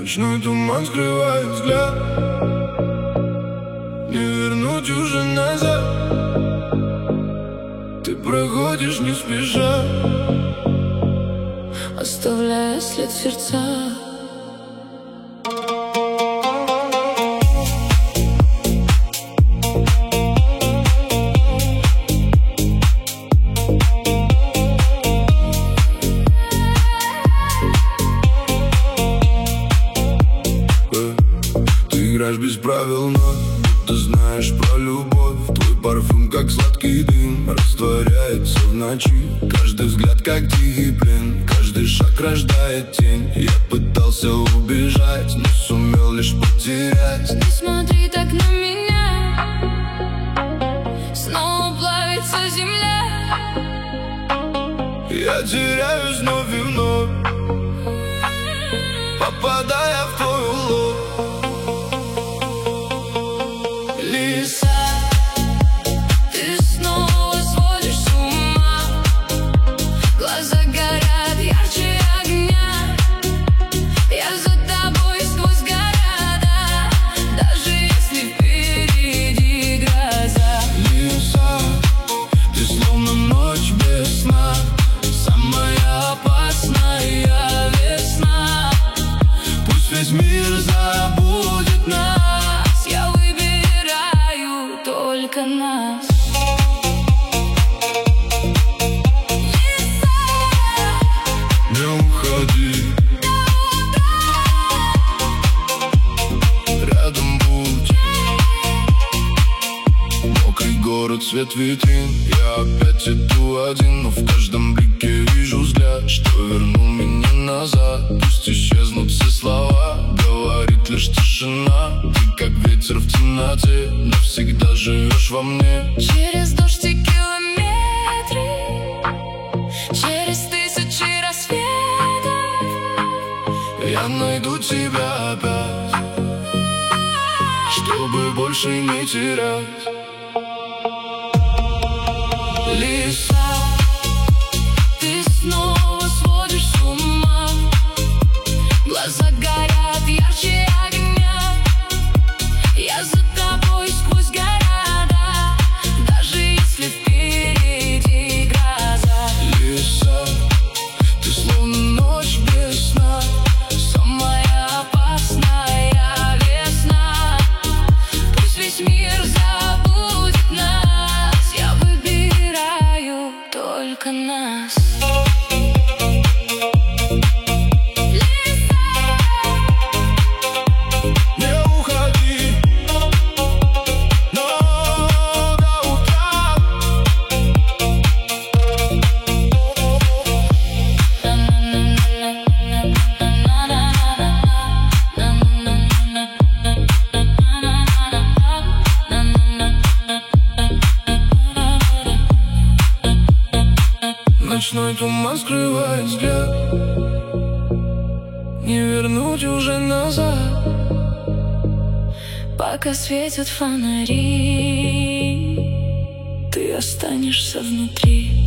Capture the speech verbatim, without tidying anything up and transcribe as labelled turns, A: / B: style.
A: Ночной туман скрывает взгляд, не вернуть уже назад. Ты проходишь не спеша,
B: оставляя след в сердцах.
A: Ты играешь без правил, но ты знаешь про любовь. Твой парфюм, как сладкий дым, растворяется в ночи. Каждый взгляд, как тихий плен, каждый шаг рождает тень. Я пытался убежать, но сумел лишь потерять.
B: Не смотри так на меня, снова плавится земля.
A: Я теряюсь вновь и вновь, попадая в твой улов.
B: Лиса, ты снова сводишь с ума. Глаза горят ярче огня. Я за тобой сквозь города, даже если впереди гроза.
A: Лиса, ты словно ночь без сна, самая опасная весна. Пусть весь мир забудет нас,
B: Я выбираю только нас.
A: не уходи, рядом будь. Мокрый город, свет витрин, я опять иду один, но в каждом блике вижу взгляд, что вернул меня назад. Пусть исчезнут все слова, говорит лишь тишина. Ты как ветер в темноте, навсегда живешь во мне.
B: Через дождь и километры, через тысячи рассветов,
A: Я найду тебя опять, чтобы больше не терять.
B: Лиса, ты снова сводишь с ума. Глаза горят ярче огня. Я за тобой сквозь города, даже если впереди гроза.
A: Лиса, ты словно ночь без сна,
B: Самая опасная весна. Пусть весь мир забудет нас, я выбираю только нас.
A: не уходи, но до утра. Ночной туман скрывает взгляд, не вернуть уже назад.
B: Пока светят фонари, ты останешься внутри.